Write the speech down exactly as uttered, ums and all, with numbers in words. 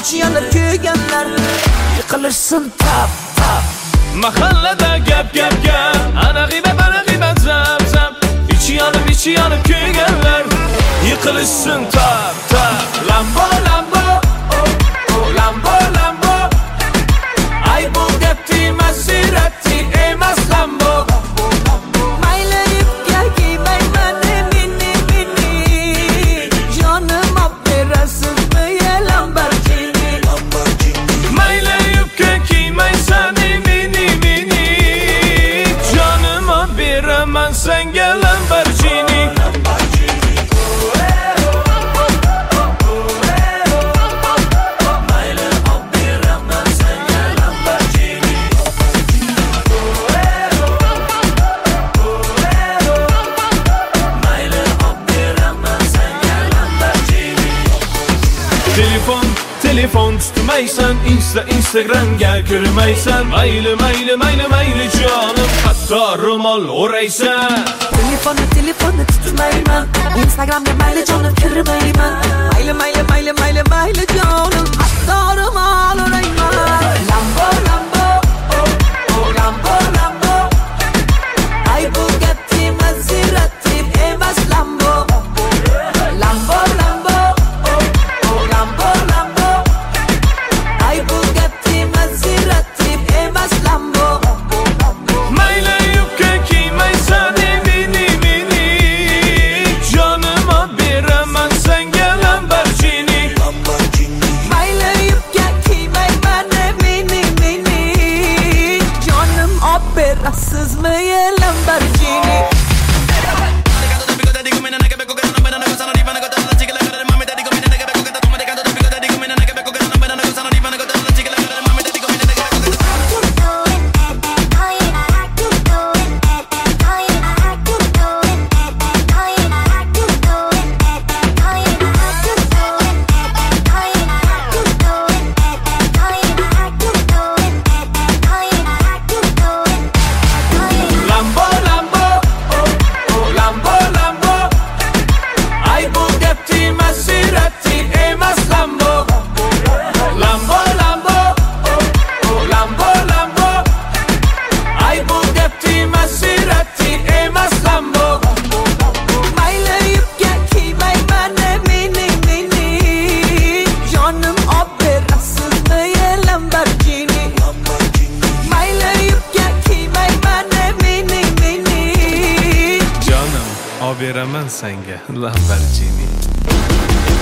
ichi yanib kuyganlar yiqilishsin tap tap. Mahallada gap gap gap, ana g'iybat ana g'iybat zap zap. İçi yanıp içi yanıp kuyganlar yiqilishsin tap tap. Lambo lambo oh oh lambo lambo. Ay bu gapti Maserati emas Lambo. Mayli yupga kiymayman mini mini. Jonim olib berasizmi Lamborghini? Mayli yupga kiymaysan mini mini. Jonim olib beraman senga Lamborghini. Telefon, telefon tutmaysan, Insta, Instagramga kirmaysan. Mayli, mayli, mayli, mayli jonim, hatto ro'mol o'raysan. Telefonni, telefonni tutmayman, Instagramga mayli jonim kirmayman. Mayli, mayli, mayli, mayli, mayli jonim, hatto ro'mol o'rayman. Lambo, Lambo, oh, oh, Lambo, Lambo. Ay bu gapti Maserati emas Lambo. Lambo, Lambo, oh, oh, Lambo, Lambo. Ay bu gapti Maserati emas Lambo. Mayli yupga kiymaysan mini mini. Jonim olib beraman senga Lamborghini. Mayli yupga kiymayman mini mini. Jonim olib berasizmi Lamborghini? Lambo Lambo oh oh Lambo Lambo. Ay bu gapti Maserati emas Lambo. Lambo Lambo oh oh Lambo Lambo. Ay bu gapti Maserati emas Lambo. Mayli yupga kiymayman mini mini. Jonim olib berasizmi Lamborghini? Mayli yupga kiymayman mini mini. Jonim olib beraman senga Lamborghini.